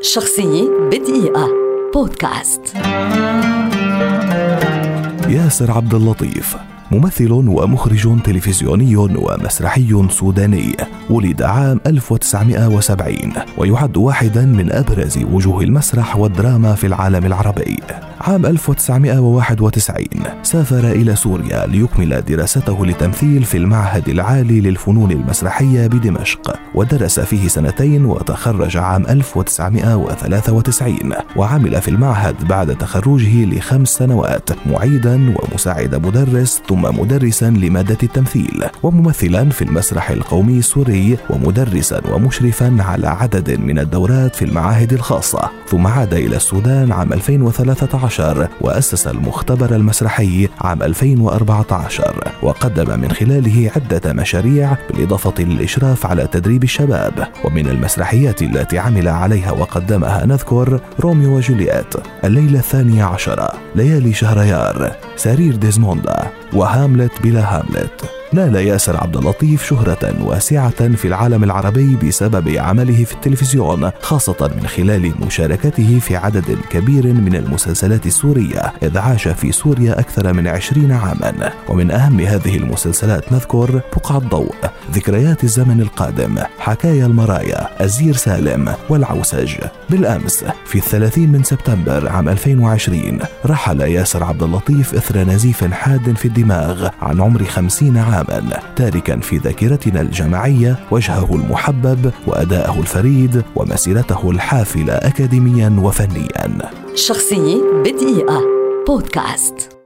شخصية بدقيقة بودكاست. ياسر عبد اللطيف ممثل ومخرج تلفزيوني ومسرحي سوداني، ولد عام 1970 ويعد واحدا من أبرز وجوه المسرح والدراما في العالم العربي. عام 1991 سافر إلى سوريا ليكمل دراسته للتمثيل في المعهد العالي للفنون المسرحية بدمشق، ودرس فيه 2 سنين وتخرج عام 1993، وعمل في المعهد بعد تخرجه ل5 سنوات معيدا ومساعد مدرس ثم مدرسا لمادة التمثيل وممثلا في المسرح القومي السوري ومدرسا ومشرفا على عدد من الدورات في المعاهد الخاصة، ثم عاد إلى السودان عام 2013 وأسس المختبر المسرحي عام 2014، وقدم من خلاله عدة مشاريع بالإضافة للإشراف على تدريب الشباب. ومن المسرحيات التي عمل عليها وقدمها نذكر روميو وجولييت، الليلة 12، ليالي شهريار، سرير ديزموندا، وهاملت بلا هاملت. نال ياسر عبد اللطيف شهرة واسعة في العالم العربي بسبب عمله في التلفزيون، خاصة من خلال مشاركته في عدد كبير من المسلسلات السورية، إذ عاش في سوريا أكثر من 20 عاما. ومن أهم هذه المسلسلات نذكر بقعة ضوء، ذكريات الزمن القادم، حكايا المرايا، الزير سالم، والعوسج. بالأمس في 30 من سبتمبر عام 2020 رحل ياسر عبد اللطيف إثر نزيف حاد في الدماغ عن عمر 50 عاما، تاركا في ذاكرتنا الجماعية وجهه المحبب وأداءه الفريد ومسيرته الحافلة أكاديميا وفنيا. شخصية بدقيقة بودكاست.